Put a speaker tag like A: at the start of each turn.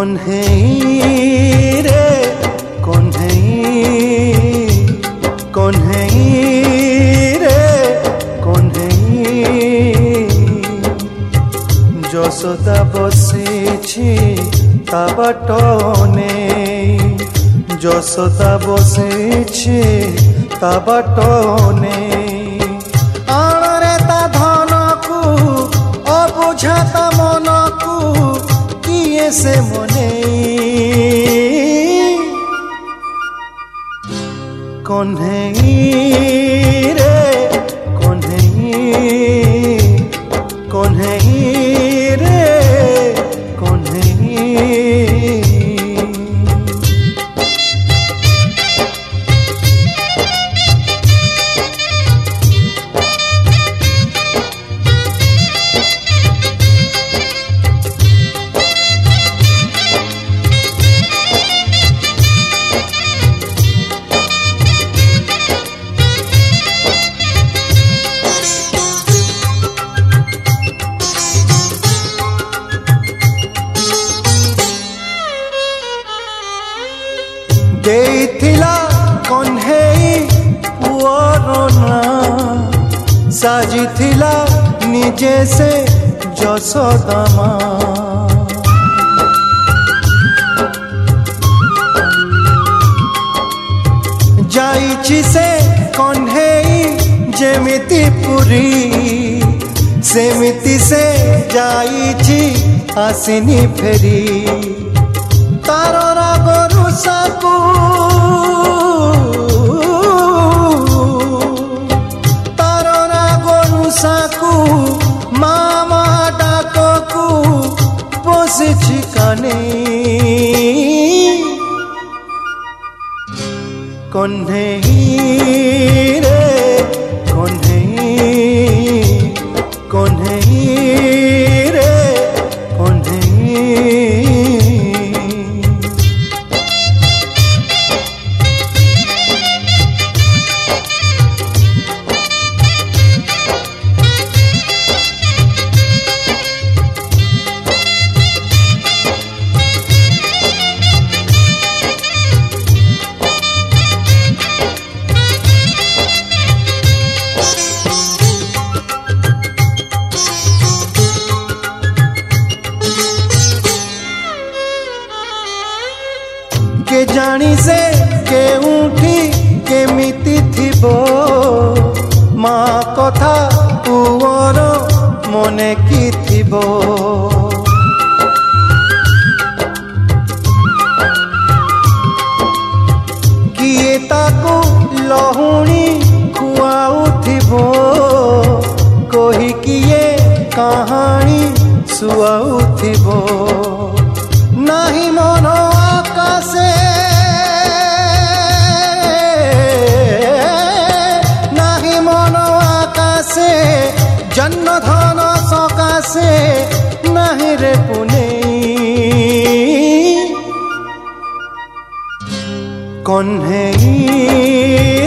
A: कन्हई रे कन्हई कन्हई रे कन्हई यशोदा बसिछि ता बाट नेई यशोदा बसिछि ता बाट नेई आणरे ता धन को अबुझा ता मन को किए से मने कन्हई रे कन्हई कन्हई रे कन्हई देइथिला कन्हई पुअर ना साजिथिला निजे से यशोदा मां जाइछि से कन्हई जेमिति पुरी सेमिति से जाइछि आसिनी फेरी तार राग रुषाकू तार राग रुषाकू मामा डाकू बसिछि काने कन्हई रे कन्हई कन्हई रे कन्हई के जानी से केउठी केमिति थिबो माँ कथा पुअर मने की थिबो किए ताको लहुणी खुआउथिबो कोही किए कहानी सुआउथिबो नाही मन आकाशे नाही मन आकाशे जन्न धन सकाशे नाही रे पुने कन्हई